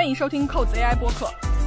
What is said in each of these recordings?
欢迎收听扣子 AI 播客。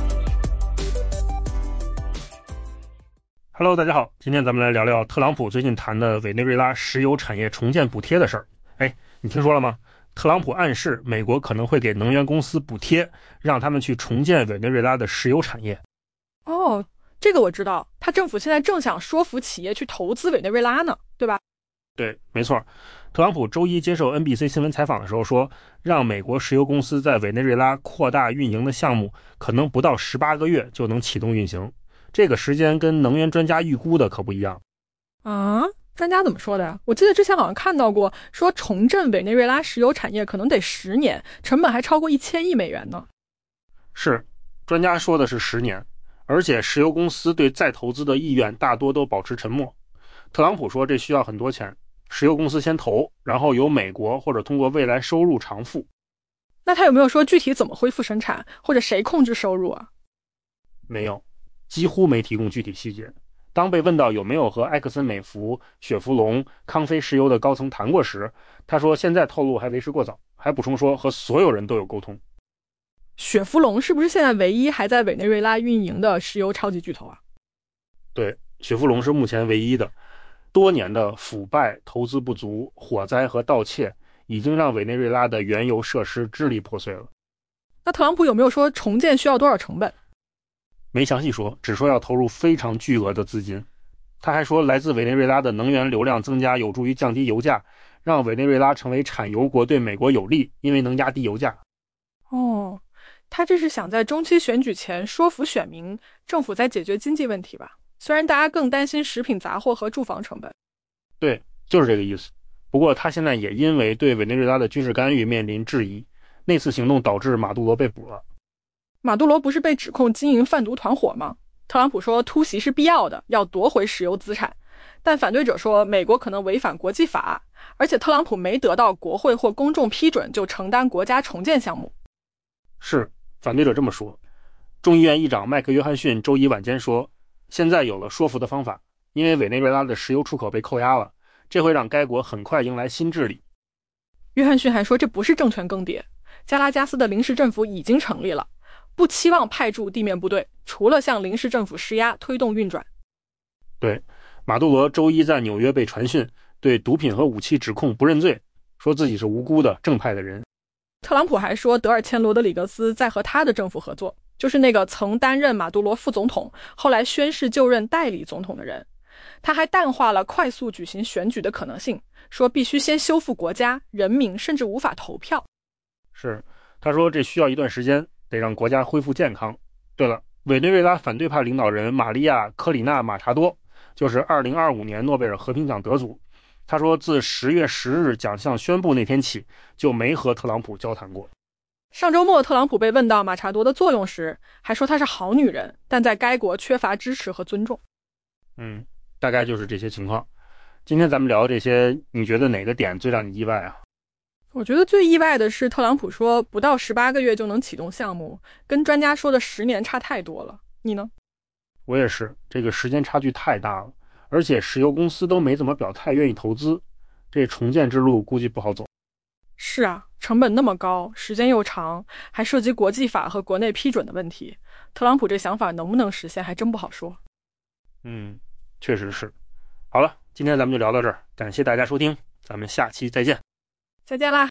Hello， 大家好，今天咱们来聊聊特朗普最近谈的委内瑞拉石油产业重建补贴的事儿。你听说了吗？特朗普暗示美国可能会给能源公司补贴，让他们去重建委内瑞拉的石油产业。 哦，这个我知道，他政府现在正想说服企业去投资委内瑞拉呢，对吧？ 对，没错。特朗普周一接受 NBC 新闻采访的时候说，让美国石油公司在委内瑞拉扩大运营的项目可能不到18个月就能启动运行，这个时间跟能源专家预估的可不一样。 啊？专家怎么说的呀？我记得之前好像看到过，说重振委内瑞拉石油产业可能得10年，成本还超过1000亿美元呢。 是，专家说的是10年，而且石油公司对再投资的意愿大多都保持沉默。特朗普说这需要很多钱，石油公司先投，然后由美国或者通过未来收入偿付。 那他有没有说具体怎么恢复生产，或者谁控制收入啊？ 没有，几乎没提供具体细节。当被问到有没有和埃克森美孚、雪佛龙、康菲石油的高层谈过时，他说现在透露还为时过早，还补充说和所有人都有沟通。 雪佛龙是不是现在唯一还在委内瑞拉运营的石油超级巨头啊？ 对，雪佛龙是目前唯一的。多年的腐败、投资不足、火灾和盗窃已经让委内瑞拉的原油设施支离破碎了。 那特朗普有没有说重建需要多少成本？ 没详细说，只说要投入非常巨额的资金。他还说来自委内瑞拉的能源流量增加有助于降低油价，让委内瑞拉成为产油国对美国有利，因为能压低油价。 哦，他这是想在中期选举前说服选民，政府在解决经济问题吧？虽然大家更担心食品杂货和住房成本。 对，就是这个意思。不过他现在也因为对委内瑞拉的军事干预面临质疑，那次行动导致马杜罗被捕了。 马杜罗不是被指控经营贩毒团伙吗？特朗普说突袭是必要的，要夺回石油资产，但反对者说美国可能违反国际法，而且特朗普没得到国会或公众批准就承担国家重建项目。 是，反对者这么说。众议院议长麦克约翰逊周一晚间说，现在有了说服的方法，因为委内瑞拉的石油出口被扣押了，这会让该国很快迎来新治理。 约翰逊还说这不是政权更迭，加拉加斯的临时政府已经成立了，不期望派驻地面部队，除了向临时政府施压推动运转。 对，马杜罗周一在纽约被传讯，对毒品和武器指控不认罪，说自己是无辜的正派的人。 特朗普还说德尔钱罗德里格斯在和他的政府合作，就是那个曾担任马杜罗副总统，后来宣誓就任代理总统的人。他还淡化了快速举行选举的可能性，说必须先修复国家，人民甚至无法投票。 是，他说这需要一段时间，得让国家恢复健康。对了，委内瑞拉反对派领导人玛利亚·科里纳·马查多就是2025年诺贝尔和平奖得主。他说自10月10日奖项宣布那天起，就没和特朗普交谈过。 上周末特朗普被问到马查多的作用时，还说她是好女人，但在该国缺乏支持和尊重。 大概就是这些情况。今天咱们聊这些，你觉得哪个点最让你意外啊？ 我觉得最意外的是特朗普说不到18个月就能启动项目，跟专家说的10年差太多了。你呢？ 我也是，这个时间差距太大了，而且石油公司都没怎么表态愿意投资，这重建之路估计不好走。 是啊，成本那么高，时间又长，还涉及国际法和国内批准的问题，特朗普这想法能不能实现还真不好说。 确实是。好了，今天咱们就聊到这儿，感谢大家收听，咱们下期再见。 再见啦。